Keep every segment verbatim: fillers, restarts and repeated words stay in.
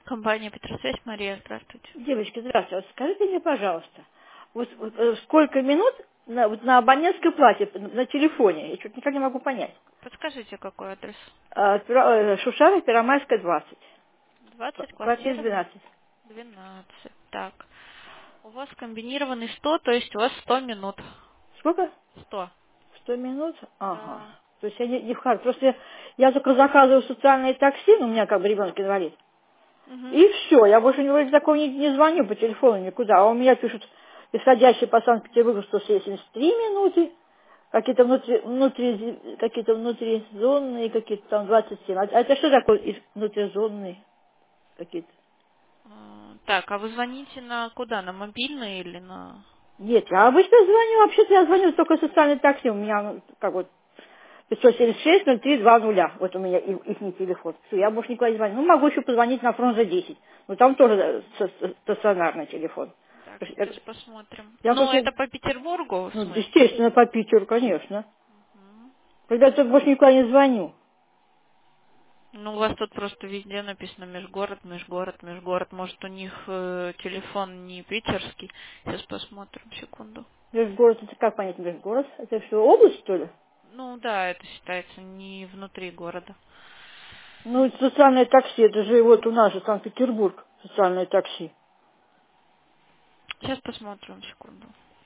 Компания Петросвязь, Мария, здравствуйте. Девочки, здравствуйте. Вот скажите мне, пожалуйста, вот, вот, э, сколько минут на, вот на абонентской плате на, на телефоне? Я что-то никак не могу понять. Подскажите, какой адрес? А, Пера- э, Шушара, Первомайская, двадцать. двадцать, Квартира квартира двенадцать. двенадцать. Так, у вас комбинированный сто, то есть у вас сто минут. Сколько? сто. Сто минут? Ага. Да. То есть я не, не вхожу. Просто я, я только заказываю социальные такси, ну, у меня как бы ребенок инвалид. Угу. И все, я больше не, вроде такого не, не звоню по телефону никуда. А у меня пишут исходящие по Санкт-Петербургу сто семьдесят три минуты, какие-то внутри, внутри, какие-то внутризонные, какие-то там двадцать семь. А, а это что такое из- внутризонные какие-то? Так, а вы звоните на куда? На мобильный или на... Нет, я обычно звоню, вообще-то я звоню только социальный такси. У меня, ну, как вот, пятьсот семьдесят шесть ноль три два нуля. Вот у меня их, ихний телефон. Все, я больше никуда не звоню. Ну, могу еще позвонить на Фрунзе десять. Но там тоже э, ста- ста- стационарный телефон. Так, Потому что сейчас Я, посмотрим. я Ну, просто это по Петербургу, в Ну, смысле? естественно, по Питеру, конечно. Мгм. Когда я тут больше никуда не звоню. Ну, у вас тут просто везде написано межгород, межгород, межгород. Может, у них э, телефон не питерский. Сейчас посмотрим, секунду. Межгород, это как понять межгород? Это что, область, что ли? Ну да, это считается не внутри города. Ну, это социальное такси, это же вот у нас же Санкт-Петербург, социальное такси. Сейчас посмотрим, секунду.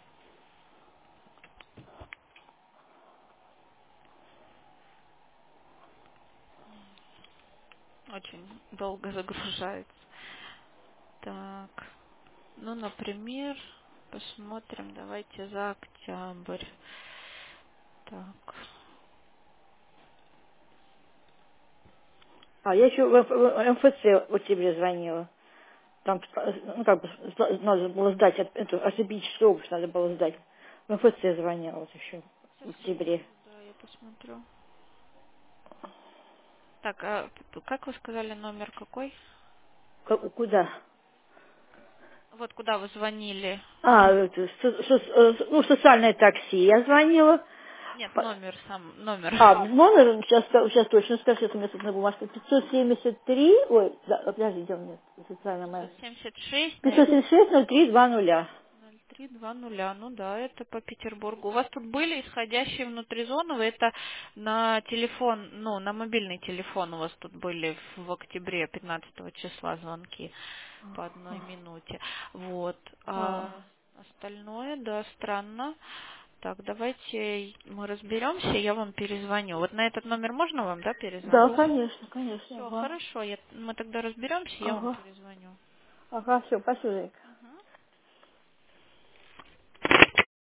Очень долго загружается. Так, ну, например, посмотрим, давайте за октябрь. Так, А я еще в Ф- в эм эф цэ вот тебе звонила. Там, э, ну, как бы, сда- надо было сдать, от- эту ортопедическую обувь надо было сдать. В эм эф цэ звонила вот еще в сейчас, октябре. секунду, да, я посмотрю. Так, а п- как вы сказали, номер какой? Как- куда? Вот куда вы звонили? А, это, со- со- э, ну, социальное такси я звонила. Нет, номер сам, номер. А, номер, сейчас, ска- сейчас точно скажу, сейчас у меня тут на бумажке, пятьсот семьдесят три, ой, да, подожди, где у меня социальная моя, пятьсот семьдесят шесть, пятьсот наверное. семьдесят шесть ноль три два нуля. ноль три два нуля. Ну да, это по Петербургу. У вас тут были исходящие внутризоновые, это на телефон, ну, на мобильный телефон у вас тут были в октябре пятнадцатого числа звонки по одной минуте. Вот. А, А остальное, да, странно. Так, давайте мы разберемся, я вам перезвоню. Вот на этот номер можно вам, да, да, перезвонить? конечно, конечно, Все, ага, хорошо, я, мы тогда разберемся, я вам ага, перезвоню. ага, все, спасибо, Зайка.